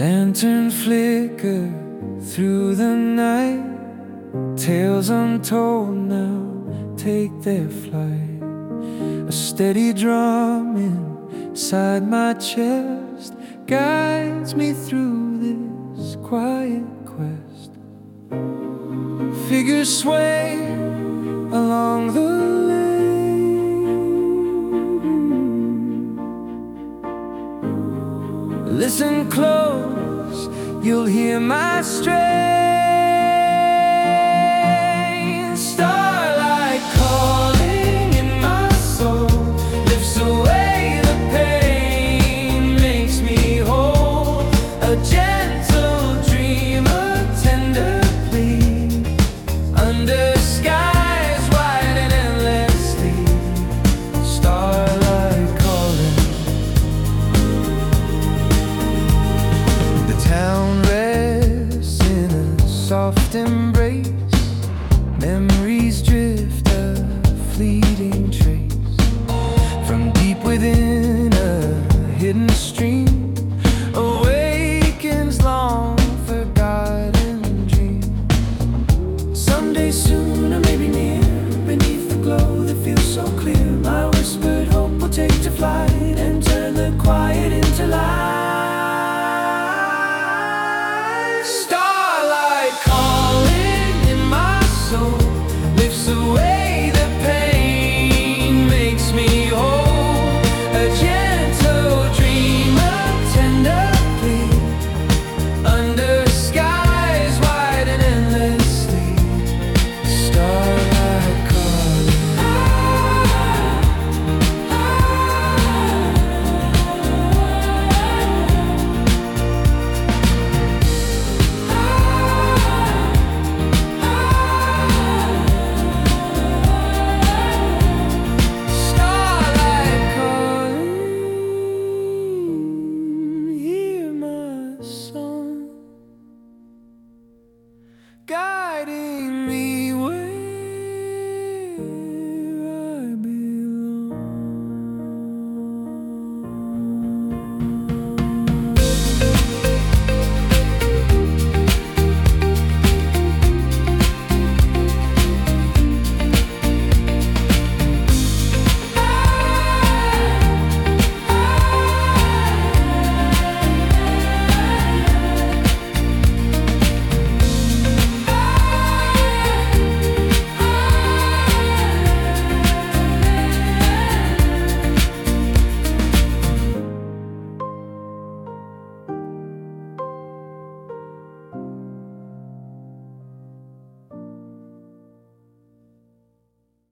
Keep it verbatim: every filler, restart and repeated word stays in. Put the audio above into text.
Lantern flicker through the night, tales untold now take their flight. A steady drum inside my chest guides me through this quiet quest. Figures sway along the lane. Listen close, you'll hear my strain. Starlight calling in my soul, lifts away the pain, makes me whole. A gentle dream, a tender plea, under skies wide and endlessly. Starlight calling. The town rests in a soft embrace. Memories drift, a fleeting trace. From deep within a hidden stream, awakens long forgotten dreams. Someday soon, or maybe near, beneath the glow that feels so clear, my whispered hope will take to flight and turn the quiet into light. Starlight calling in my soul, lifts away